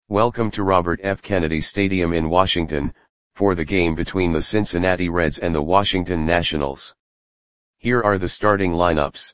Welcome to Robert F. Kennedy Stadium in Washington, for the game between the Cincinnati Reds and the Washington Nationals. Here are the starting lineups.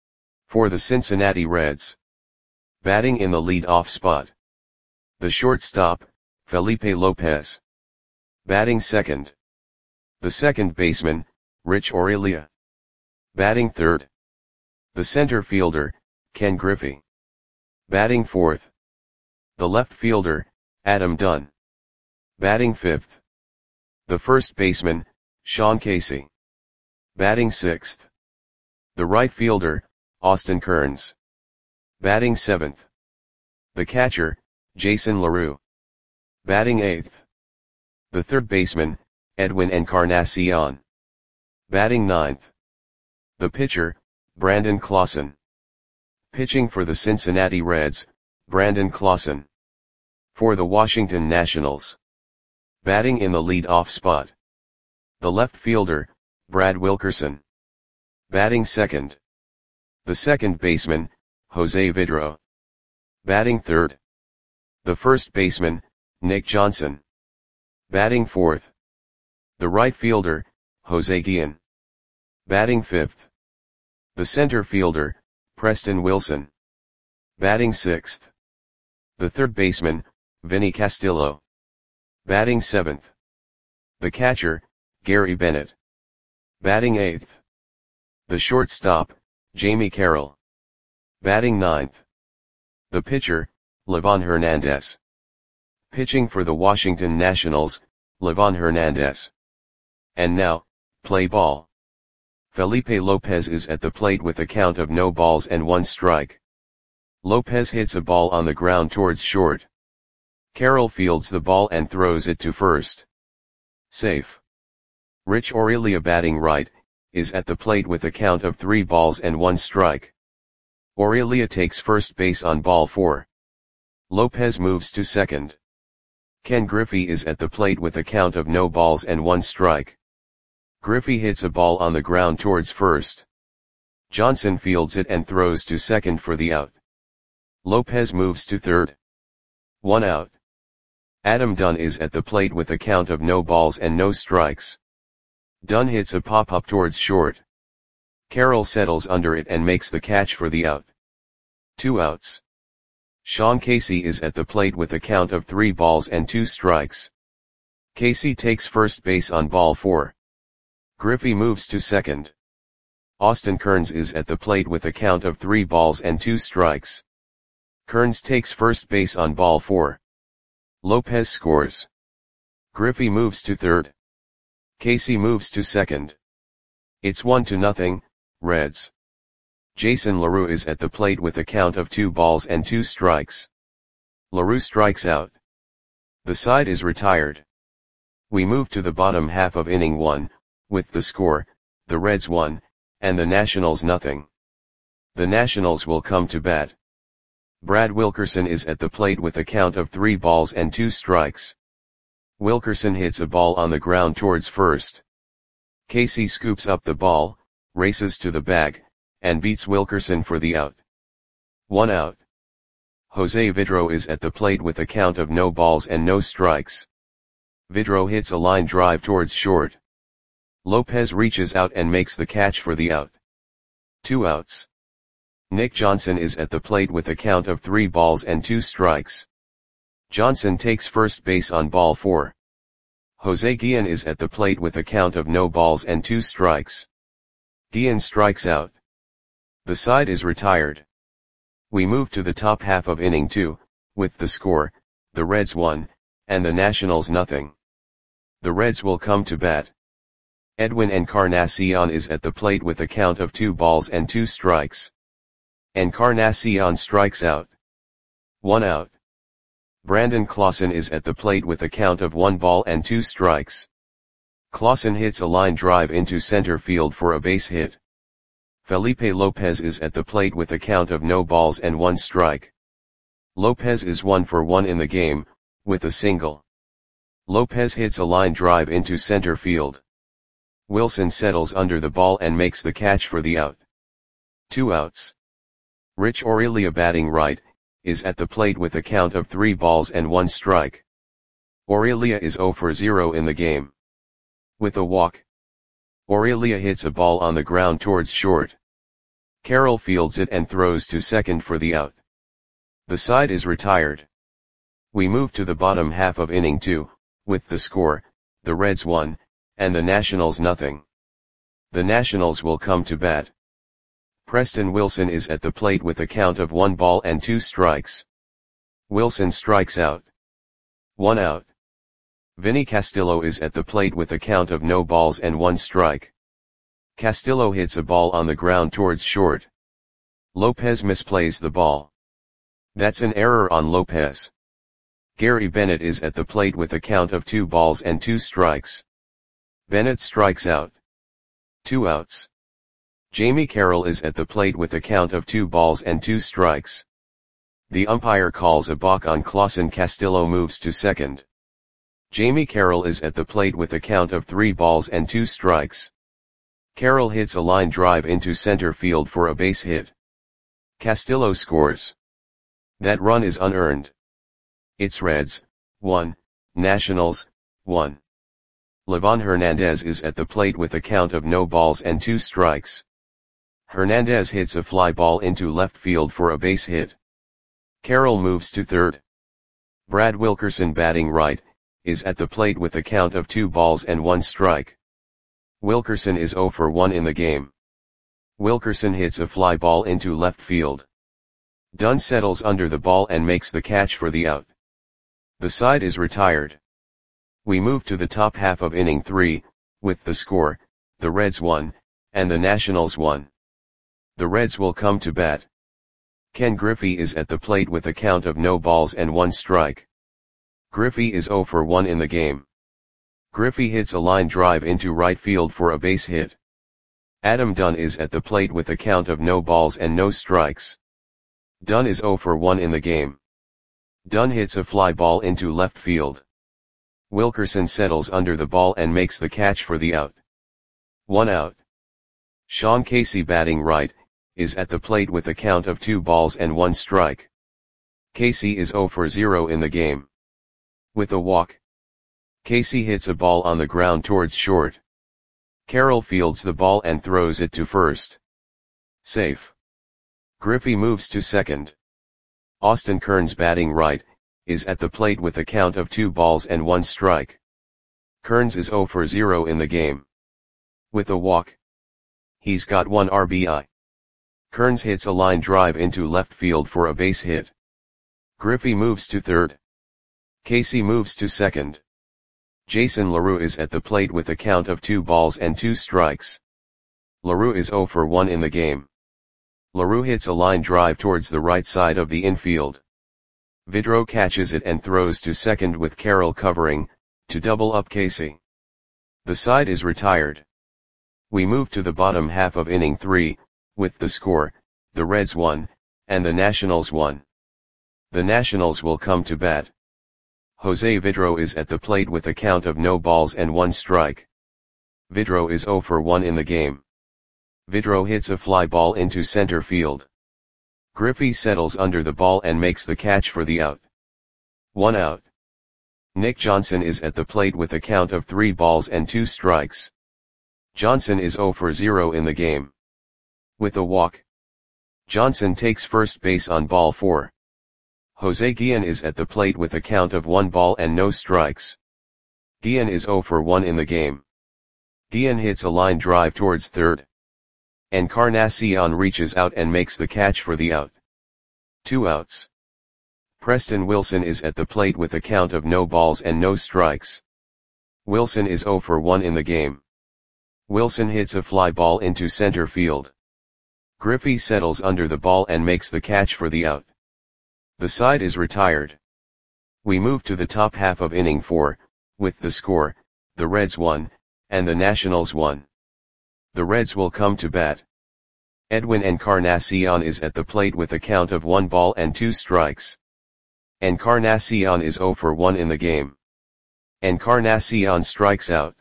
For the Cincinnati Reds. Batting in the lead-off spot. The shortstop, Felipe Lopez. Batting second. The second baseman, Rich Aurilia. Batting third. The center fielder, Ken Griffey. Batting fourth. The left fielder, Adam Dunn. Batting fifth. The first baseman, Sean Casey. Batting sixth. The right fielder, Austin Kearns. Batting seventh. The catcher, Jason LaRue. Batting eighth. The third baseman, Edwin Encarnacion. Batting ninth. The pitcher, Brandon Clausen. Pitching for the Cincinnati Reds, Brandon Clausen. For the Washington Nationals. Batting in the lead-off spot. The left fielder, Brad Wilkerson. Batting second. The second baseman, Jose Vidro. Batting third. The first baseman, Nick Johnson. Batting fourth. The right fielder, Jose Guillen. Batting fifth. The center fielder, Preston Wilson. Batting sixth. The third baseman, Vinny Castillo. Batting seventh. The catcher, Gary Bennett. Batting eighth. The shortstop, Jamie Carroll. Batting ninth. The pitcher, Livan Hernandez. Pitching for the Washington Nationals, Livan Hernandez. And now, play ball. Felipe Lopez is at the plate with a count of no balls and 1 strike. Lopez hits a ball on the ground towards short. Carroll fields the ball and throws it to first. Safe. Rich Aurilia, batting right, is at the plate with a count of 3 balls and 1 strike. Aurilia takes first base on ball 4. Lopez moves to second. Ken Griffey is at the plate with a count of no balls and 1 strike. Griffey hits a ball on the ground towards first. Johnson fields it and throws to second for the out. Lopez moves to third. 1 out. Adam Dunn is at the plate with a count of no balls and no strikes. Dunn hits a pop-up towards short. Carroll settles under it and makes the catch for the out. 2 outs. Sean Casey is at the plate with a count of 3 balls and 2 strikes. Casey takes first base on ball 4. Griffey moves to second. Austin Kearns is at the plate with a count of 3 balls and 2 strikes. Kearns takes first base on ball 4. Lopez scores. Griffey moves to third. Casey moves to second. It's 1-0, Reds. Jason LaRue is at the plate with a count of 2 balls and 2 strikes. LaRue strikes out. The side is retired. We move to the bottom half of inning 1, with the score, the Reds 1, and the Nationals 0. The Nationals will come to bat. Brad Wilkerson is at the plate with a count of 3 balls and 2 strikes. Wilkerson hits a ball on the ground towards first. Casey scoops up the ball, races to the bag, and beats Wilkerson for the out. 1 out. Jose Vidro is at the plate with a count of no balls and no strikes. Vidro hits a line drive towards short. Lopez reaches out and makes the catch for the out. 2 outs. Nick Johnson is at the plate with a count of 3 balls and 2 strikes. Johnson takes first base on ball 4. Jose Guillen is at the plate with a count of no balls and 2 strikes. Guillen strikes out. The side is retired. We move to the top half of inning 2, with the score, the Reds 1, and the Nationals 0. The Reds will come to bat. Edwin Encarnacion is at the plate with a count of 2 balls and 2 strikes. Encarnacion strikes out. 1 out. Brandon Clausen is at the plate with a count of 1 ball and 2 strikes. Clausen hits a line drive into center field for a base hit. Felipe Lopez is at the plate with a count of no balls and 1 strike. Lopez is 1 for 1 in the game, with a single. Lopez hits a line drive into center field. Wilson settles under the ball and makes the catch for the out. 2 outs. Rich Aurilia, batting right, is at the plate with a count of 3 balls and 1 strike. Aurelia is 0 for 0 in the game. With a walk, Aurelia hits a ball on the ground towards short. Carol fields it and throws to second for the out. The side is retired. We move to the bottom half of inning 2, with the score, the Reds 1, and the Nationals nothing. The Nationals will come to bat. Preston Wilson is at the plate with a count of 1 ball and 2 strikes. Wilson strikes out. 1 out. Vinny Castillo is at the plate with a count of no balls and 1 strike. Castillo hits a ball on the ground towards short. Lopez misplays the ball. That's an error on Lopez. Gary Bennett is at the plate with a count of 2 balls and 2 strikes. Bennett strikes out. 2 outs. Jamie Carroll is at the plate with a count of 2 balls and 2 strikes. The umpire calls a balk on Clausen. Castillo moves to second. Jamie Carroll is at the plate with a count of 3 balls and 2 strikes. Carroll hits a line drive into center field for a base hit. Castillo scores. That run is unearned. It's Reds, 1, Nationals, 1. Livan Hernandez is at the plate with a count of no balls and 2 strikes. Hernandez hits a fly ball into left field for a base hit. Carroll moves to third. Brad Wilkerson, batting right, is at the plate with a count of 2 balls and 1 strike. Wilkerson is 0 for 1 in the game. Wilkerson hits a fly ball into left field. Dunn settles under the ball and makes the catch for the out. The side is retired. We move to the top half of inning 3, with the score, the Reds 1, and the Nationals 1. The Reds will come to bat. Ken Griffey is at the plate with a count of no balls and 1 strike. Griffey is 0 for 1 in the game. Griffey hits a line drive into right field for a base hit. Adam Dunn is at the plate with a count of no balls and no strikes. Dunn is 0 for 1 in the game. Dunn hits a fly ball into left field. Wilkerson settles under the ball and makes the catch for the out. 1 out. Sean Casey, batting right, is at the plate with a count of 2 balls and 1 strike. Casey is 0 for 0 in the game. With a walk, Casey hits a ball on the ground towards short. Carroll fields the ball and throws it to first. Safe. Griffey moves to second. Austin Kearns, batting right, is at the plate with a count of 2 balls and 1 strike. Kearns is 0 for 0 in the game. With a walk, he's got 1 RBI. Kearns hits a line drive into left field for a base hit. Griffey moves to third. Casey moves to second. Jason LaRue is at the plate with a count of 2 balls and 2 strikes. LaRue is 0 for 1 in the game. LaRue hits a line drive towards the right side of the infield. Vidro catches it and throws to second with Carroll covering, to double up Casey. The side is retired. We move to the bottom half of inning 3, with the score, the Reds 1, and the Nationals 1. The Nationals will come to bat. Jose Vidro is at the plate with a count of no balls and 1 strike. Vidro is 0 for 1 in the game. Vidro hits a fly ball into center field. Griffey settles under the ball and makes the catch for the out. 1 out. Nick Johnson is at the plate with a count of 3 balls and 2 strikes. Johnson is 0 for 0 in the game. With a walk, Johnson takes first base on ball 4. Jose Guillen is at the plate with a count of 1 ball and no strikes. Guillen is 0 for 1 in the game. Guillen hits a line drive towards third. Encarnacion reaches out and makes the catch for the out. 2 outs. Preston Wilson is at the plate with a count of no balls and no strikes. Wilson is 0 for 1 in the game. Wilson hits a fly ball into center field. Griffey settles under the ball and makes the catch for the out. The side is retired. We move to the top half of inning 4, with the score, the Reds 1, and the Nationals 1. The Reds will come to bat. Edwin Encarnacion is at the plate with a count of 1 ball and 2 strikes. Encarnacion is 0 for 1 in the game. Encarnacion strikes out.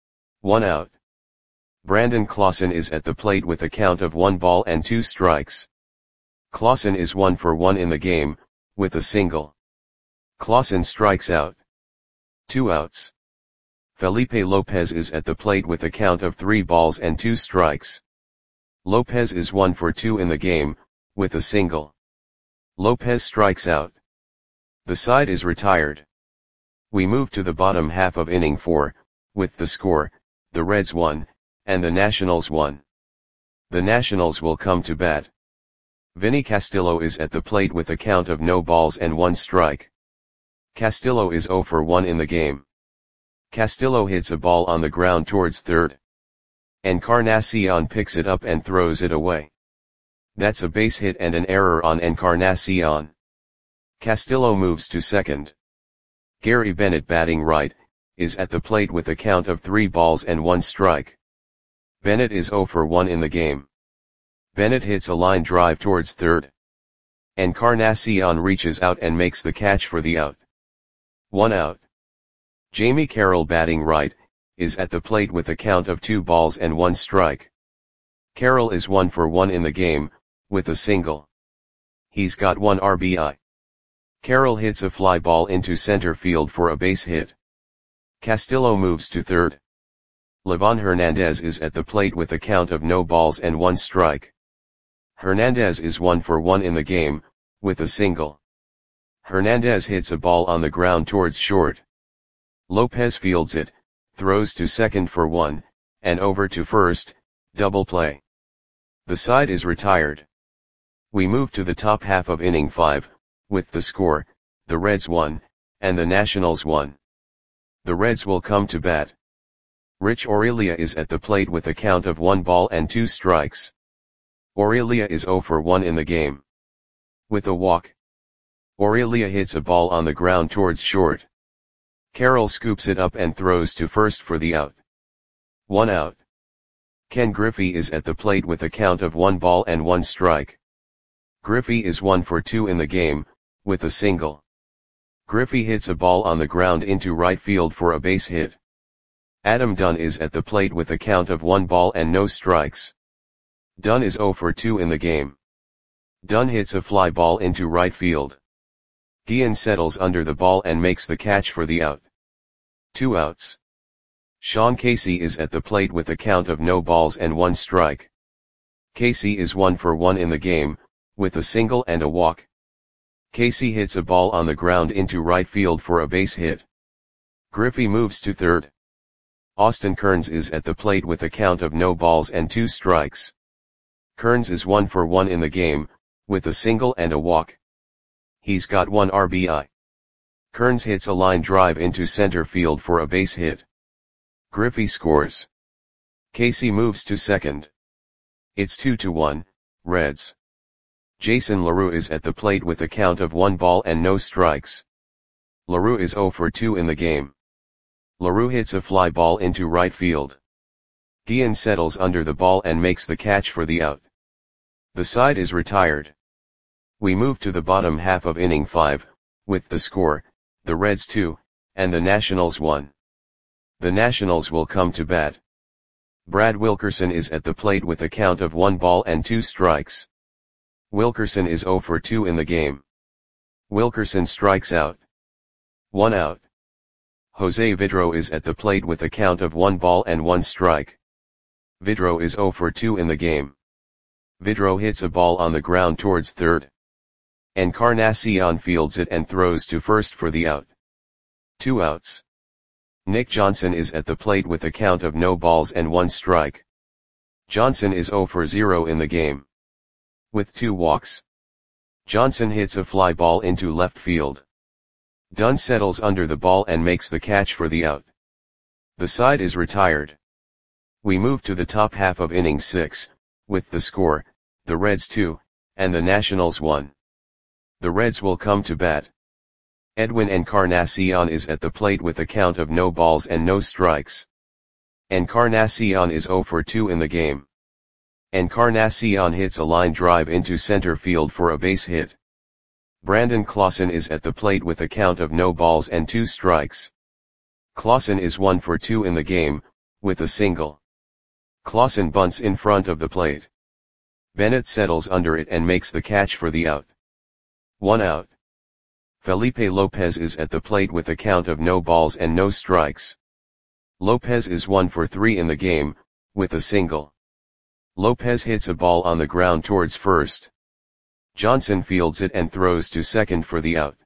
1 out. Brandon Clausen is at the plate with a count of 1 ball and 2 strikes. Clausen is 1 for 1 in the game, with a single. Clausen strikes out. 2 outs. Felipe Lopez is at the plate with a count of 3 balls and 2 strikes. Lopez is 1 for 2 in the game, with a single. Lopez strikes out. The side is retired. We move to the bottom half of inning 4, with the score, the Reds 1, and the Nationals 1. The Nationals will come to bat. Vinny Castillo is at the plate with a count of no balls and 1 strike. Castillo is 0 for 1 in the game. Castillo hits a ball on the ground towards third. Encarnacion picks it up and throws it away. That's a base hit and an error on Encarnacion. Castillo moves to second. Gary Bennett, batting right, is at the plate with a count of 3 balls and 1 strike. Bennett is 0 for 1 in the game. Bennett hits a line drive towards third. Encarnacion reaches out and makes the catch for the out. 1 out. Jamie Carroll, batting right, is at the plate with a count of 2 balls and 1 strike. Carroll is 1 for 1 in the game, with a single. He's got 1 RBI. Carroll hits a fly ball into center field for a base hit. Castillo moves to third. Livan Hernandez is at the plate with a count of no balls and 1 strike. Hernandez is 1 for 1 in the game, with a single. Hernandez hits a ball on the ground towards short. Lopez fields it, throws to second for 1, and over to first, double play. The side is retired. We move to the top half of inning 5, with the score, the Reds 1, and the Nationals 1. The Reds will come to bat. Rich Aurelia is at the plate with a count of 1 ball and 2 strikes. Aurelia is 0 for 1 in the game. With a walk. Aurelia hits a ball on the ground towards short. Carroll scoops it up and throws to first for the out. 1 out. Ken Griffey is at the plate with a count of 1 ball and 1 strike. Griffey is 1 for 2 in the game, with a single. Griffey hits a ball on the ground into right field for a base hit. Adam Dunn is at the plate with a count of 1 ball and no strikes. Dunn is 0 for 2 in the game. Dunn hits a fly ball into right field. Guillen settles under the ball and makes the catch for the out. 2 outs. Sean Casey is at the plate with a count of no balls and 1 strike. Casey is 1 for 1 in the game, with a single and a walk. Casey hits a ball on the ground into right field for a base hit. Griffey moves to third. Austin Kearns is at the plate with a count of no balls and 2 strikes. Kearns is 1 for 1 in the game, with a single and a walk. He's got 1 RBI. Kearns hits a line drive into center field for a base hit. Griffey scores. Casey moves to second. It's 2-1, Reds. Jason LaRue is at the plate with a count of 1 ball and no strikes. LaRue is 0 for 2 in the game. LaRue hits a fly ball into right field. Guillen settles under the ball and makes the catch for the out. The side is retired. We move to the bottom half of inning 5, with the score, the Reds 2, and the Nationals 1. The Nationals will come to bat. Brad Wilkerson is at the plate with a count of 1 ball and 2 strikes. Wilkerson is 0 for 2 in the game. Wilkerson strikes out. 1 out. Jose Vidro is at the plate with a count of 1 ball and 1 strike. Vidro is 0 for 2 in the game. Vidro hits a ball on the ground towards third. Encarnacion fields it and throws to first for the out. 2 outs. Nick Johnson is at the plate with a count of no balls and 1 strike. Johnson is 0 for 0 in the game. With 2 walks. Johnson hits a fly ball into left field. Dunn settles under the ball and makes the catch for the out. The side is retired. We move to the top half of inning 6, with the score, the Reds 2, and the Nationals 1. The Reds will come to bat. Edwin Encarnacion is at the plate with a count of no balls and no strikes. Encarnacion is 0 for 2 in the game. Encarnacion hits a line drive into center field for a base hit. Brandon Clausen is at the plate with a count of no balls and 2 strikes. Clausen is 1 for 2 in the game, with a single. Clausen bunts in front of the plate. Bennett settles under it and makes the catch for the out. 1 out. Felipe Lopez is at the plate with a count of no balls and no strikes. Lopez is 1 for 3 in the game, with a single. Lopez hits a ball on the ground towards first. Johnson fields it and throws to second for the out.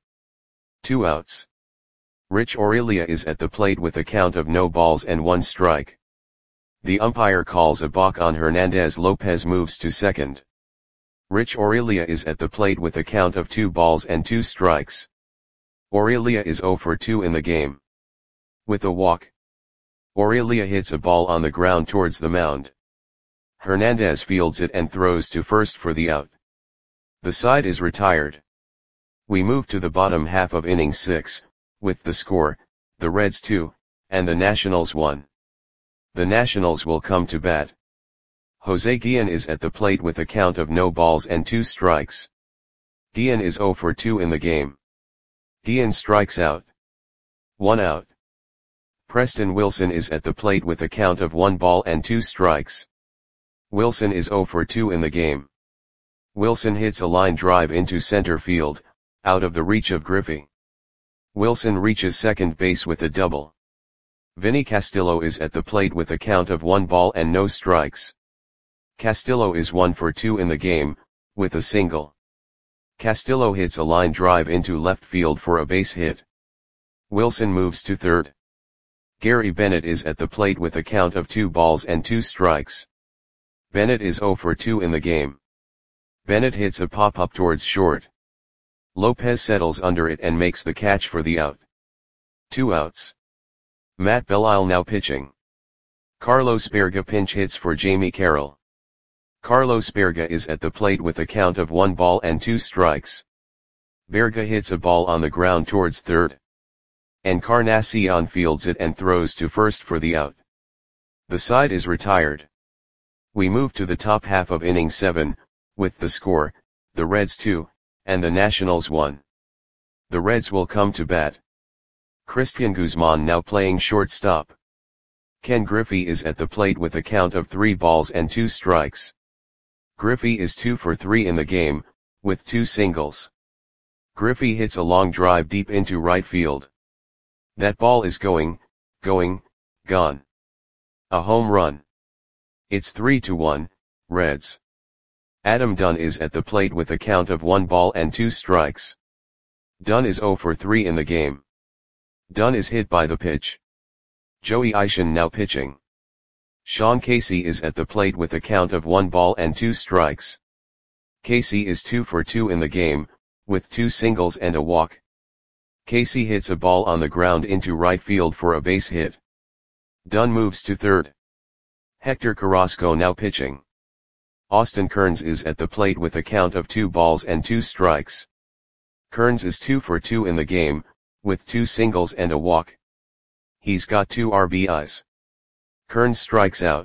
2 outs. Rich Aurelia is at the plate with a count of no balls and 1 strike. The umpire calls a balk on Hernandez. Lopez moves to second. Rich Aurelia is at the plate with a count of 2 balls and 2 strikes. Aurelia is 0 for 2 in the game. With a walk. Aurelia hits a ball on the ground towards the mound. Hernandez fields it and throws to first for the out. The side is retired. We move to the bottom half of inning 6, with the score, the Reds 2, and the Nationals 1. The Nationals will come to bat. Jose Guillen is at the plate with a count of no balls and 2 strikes. Guillen is 0 for 2 in the game. Guillen strikes out. 1 out. Preston Wilson is at the plate with a count of 1 ball and 2 strikes. Wilson is 0 for 2 in the game. Wilson hits a line drive into center field, out of the reach of Griffey. Wilson reaches second base with a double. Vinny Castillo is at the plate with a count of 1 ball and no strikes. Castillo is 1 for 2 in the game, with a single. Castillo hits a line drive into left field for a base hit. Wilson moves to third. Gary Bennett is at the plate with a count of 2 balls and 2 strikes. Bennett is 0 for 2 in the game. Bennett hits a pop-up towards short. Lopez settles under it and makes the catch for the out. 2 outs. Matt Belisle now pitching. Carlos Berga pinch hits for Jamie Carroll. Carlos Berga is at the plate with a count of 1 ball and 2 strikes. Berga hits a ball on the ground towards third. Encarnacion fields it and throws to first for the out. The side is retired. We move to the top half of inning 7, with the score, the Reds 2, and the Nationals 1. The Reds will come to bat. Christian Guzman now playing shortstop. Ken Griffey is at the plate with a count of 3 balls and 2 strikes. Griffey is 2 for 3 in the game, with 2 singles. Griffey hits a long drive deep into right field. That ball is going, gone. A home run. It's 3-1, Reds. Adam Dunn is at the plate with a count of 1 ball and 2 strikes. Dunn is 0 for 3 in the game. Dunn is hit by the pitch. Joey Isham now pitching. Sean Casey is at the plate with a count of 1 ball and 2 strikes. Casey is 2 for 2 in the game, with 2 singles and a walk. Casey hits a ball on the ground into right field for a base hit. Dunn moves to third. Hector Carrasco now pitching. Austin Kearns is at the plate with a count of 2 balls and 2 strikes. Kearns is 2 for 2 in the game, with 2 singles and a walk. He's got 2 RBIs. Kearns strikes out.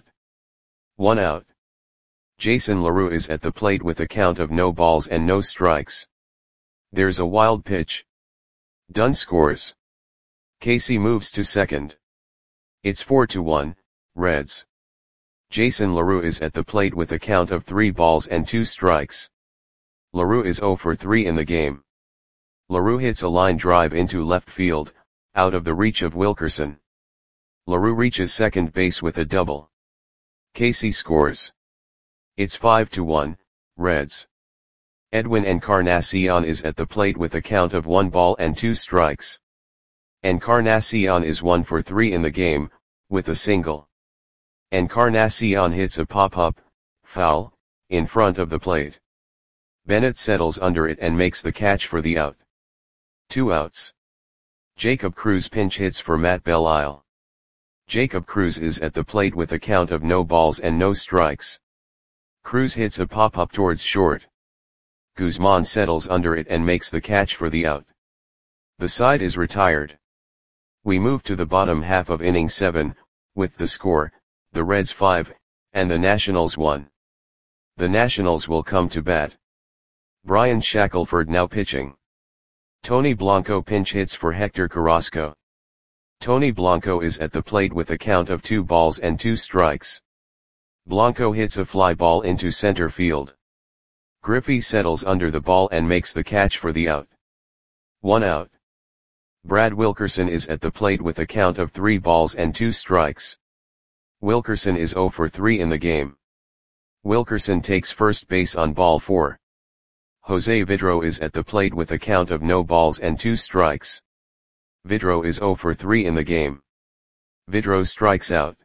1 out. Jason LaRue is at the plate with a count of no balls and no strikes. There's a wild pitch. Dunn scores. Casey moves to second. It's 4-1, Reds. Jason LaRue is at the plate with a count of 3 balls and 2 strikes. LaRue is 0 for 3 in the game. LaRue hits a line drive into left field, out of the reach of Wilkerson. LaRue reaches second base with a double. Casey scores. It's 5-1, Reds. Edwin Encarnacion is at the plate with a count of 1 ball and 2 strikes. Encarnacion is 1 for 3 in the game, with a single. Encarnacion hits a pop-up, foul, in front of the plate. Bennett settles under it and makes the catch for the out. 2 outs. Jacob Cruz pinch hits for Matt Belisle. Jacob Cruz is at the plate with a count of no balls and no strikes. Cruz hits a pop-up towards short. Guzman settles under it and makes the catch for the out. The side is retired. We move to the bottom half of inning 7, with the score, the Reds 5, and the Nationals 1. The Nationals will come to bat. Brian Shackelford now pitching. Tony Blanco pinch hits for Hector Carrasco. Tony Blanco is at the plate with a count of 2 balls and 2 strikes. Blanco hits a fly ball into center field. Griffey settles under the ball and makes the catch for the out. 1 out. Brad Wilkerson is at the plate with a count of 3 balls and 2 strikes. Wilkerson is 0 for 3 in the game. Wilkerson takes first base on ball 4. Jose Vidro is at the plate with a count of no balls and 2 strikes. Vidro is 0 for 3 in the game. Vidro strikes out.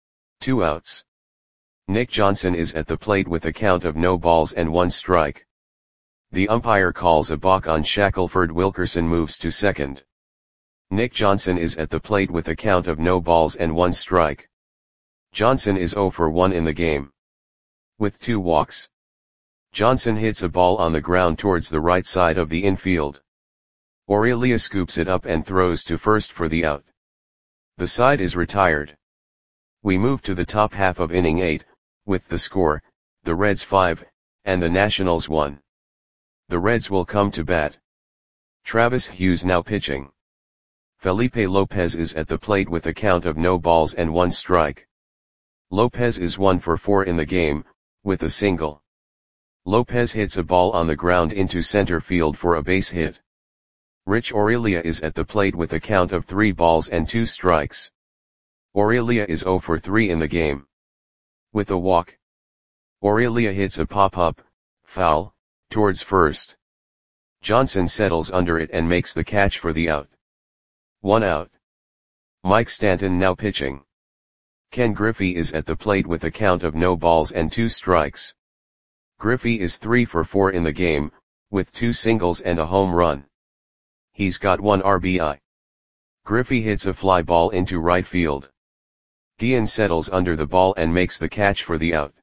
2 outs. Nick Johnson is at the plate with a count of no balls and 1 strike. The umpire calls a balk on Shackelford. Wilkerson moves to second. Nick Johnson is at the plate with a count of no balls and 1 strike. Johnson is 0 for 1 in the game. With 2 walks. Johnson hits a ball on the ground towards the right side of the infield. Aurelia scoops it up and throws to first for the out. The side is retired. We move to the top half of inning 8, with the score, the Reds 5, and the Nationals 1. The Reds will come to bat. Travis Hughes now pitching. Felipe Lopez is at the plate with a count of no balls and 1 strike. Lopez is 1 for 4 in the game, with a single. Lopez hits a ball on the ground into center field for a base hit. Rich Aurelia is at the plate with a count of 3 balls and 2 strikes. Aurelia is 0 for 3 in the game. With a walk. Aurelia hits a pop-up, foul, towards first. Johnson settles under it and makes the catch for the out. 1 out. Mike Stanton now pitching. Ken Griffey is at the plate with a count of no balls and 2 strikes. Griffey is 3 for 4 in the game, with 2 singles and a home run. He's got 1 RBI. Griffey hits a fly ball into right field. Guillen settles under the ball and makes the catch for the out.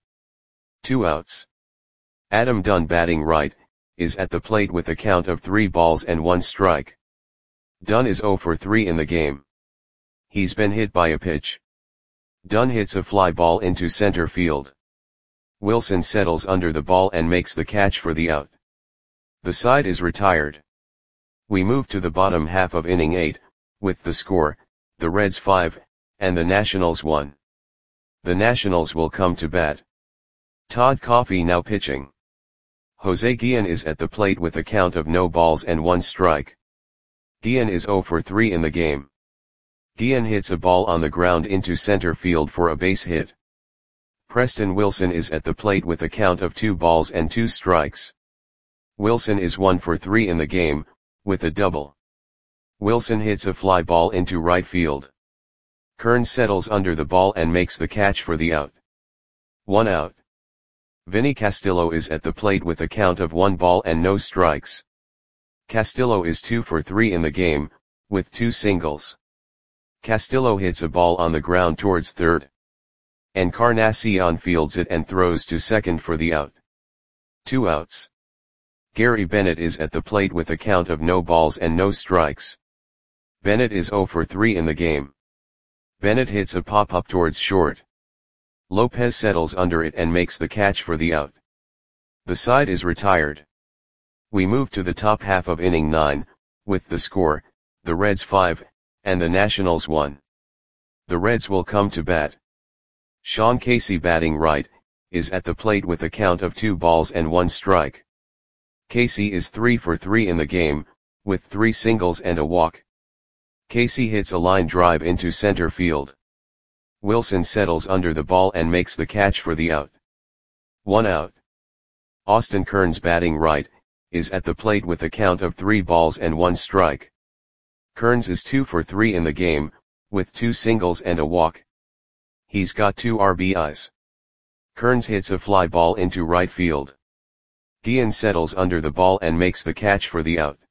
2 outs. Adam Dunn, batting right, is at the plate with a count of 3 balls and 1 strike. Dunn is 0 for 3 in the game. He's been hit by a pitch. Dunn hits a fly ball into center field. Wilson settles under the ball and makes the catch for the out. The side is retired. We move to the bottom half of inning 8, with the score, the Reds 5, and the Nationals 1. The Nationals will come to bat. Todd Coffey now pitching. Jose Guillen is at the plate with a count of no balls and 1 strike. Guillen is 0 for 3 in the game. Guillen hits a ball on the ground into center field for a base hit. Preston Wilson is at the plate with a count of 2 balls and 2 strikes. Wilson is 1 for 3 in the game, with a double. Wilson hits a fly ball into right field. Kearns settles under the ball and makes the catch for the out. 1 out. Vinny Castillo is at the plate with a count of 1 ball and no strikes. Castillo is 2 for 3 in the game, with 2 singles. Castillo hits a ball on the ground towards third. Encarnacion fields it and throws to second for the out. 2 outs. Gary Bennett is at the plate with a count of no balls and no strikes. Bennett is 0 for 3 in the game. Bennett hits a pop-up towards short. Lopez settles under it and makes the catch for the out. The side is retired. We move to the top half of inning 9, with the score, the Reds 5, and the Nationals 1. The Reds will come to bat. Sean Casey, batting right, is at the plate with a count of 2 balls and 1 strike. Casey is 3 for 3 in the game, with 3 singles and a walk. Casey hits a line drive into center field. Wilson settles under the ball and makes the catch for the out. 1 out. Austin Kearns, batting right, is at the plate with a count of 3 balls and 1 strike. Kearns is 2 for 3 in the game, with 2 singles and a walk. He's got 2 RBIs. Kearns hits a fly ball into right field. Guillen settles under the ball and makes the catch for the out.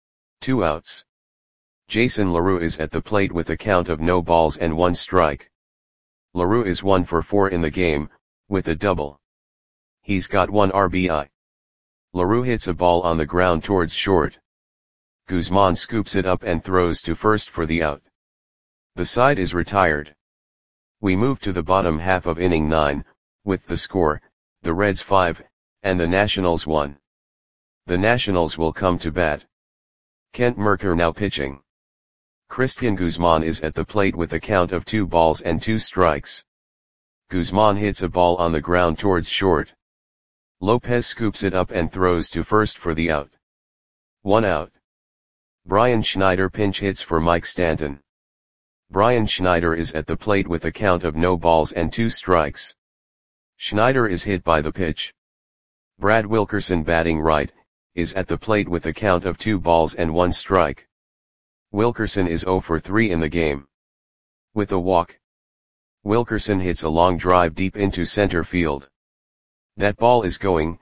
2 outs. Jason LaRue is at the plate with a count of no balls and 1 strike. LaRue is 1 for 4 in the game, with a double. He's got 1 RBI. LaRue hits a ball on the ground towards short. Guzman scoops it up and throws to first for the out. The side is retired. We move to the bottom half of inning 9, with the score, the Reds 5, and the Nationals 1. The Nationals will come to bat. Kent Mercker now pitching. Christian Guzman is at the plate with a count of 2 balls and 2 strikes. Guzman hits a ball on the ground towards short. Lopez scoops it up and throws to first for the out. 1 out. Brian Schneider pinch hits for Mike Stanton. Brian Schneider is at the plate with a count of no balls and 2 strikes. Schneider is hit by the pitch. Brad Wilkerson batting right, is at the plate with a count of 2 balls and 1 strike. Wilkerson is 0 for 3 in the game. With a walk, Wilkerson hits a long drive deep into center field. That ball is gone.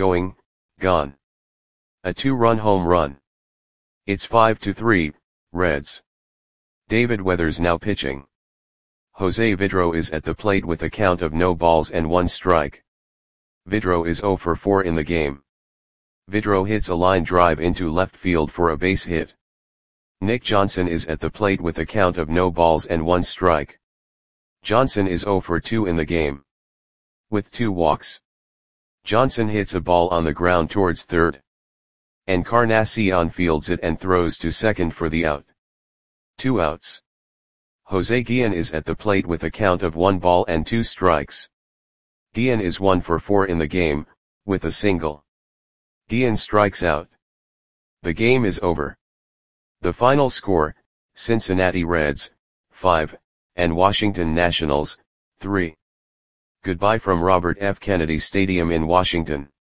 A 2-run home run. It's 5-3, Reds. David Weathers now pitching. Jose Vidro is at the plate with a count of no balls and 1 strike. Vidro is 0 for 4 in the game. Vidro hits a line drive into left field for a base hit. Nick Johnson is at the plate with a count of no balls and 1 strike. Johnson is 0 for 2 in the game. With 2 walks, Johnson hits a ball on the ground towards third. Encarnacion fields it and throws to second for the out. 2 outs. Jose Guillen is at the plate with a count of 1 ball and 2 strikes. Guillen is 1 for 4 in the game, with a single. Guillen strikes out. The game is over. The final score, Cincinnati Reds, 5, and Washington Nationals, 3. Goodbye from Robert F. Kennedy Stadium in Washington.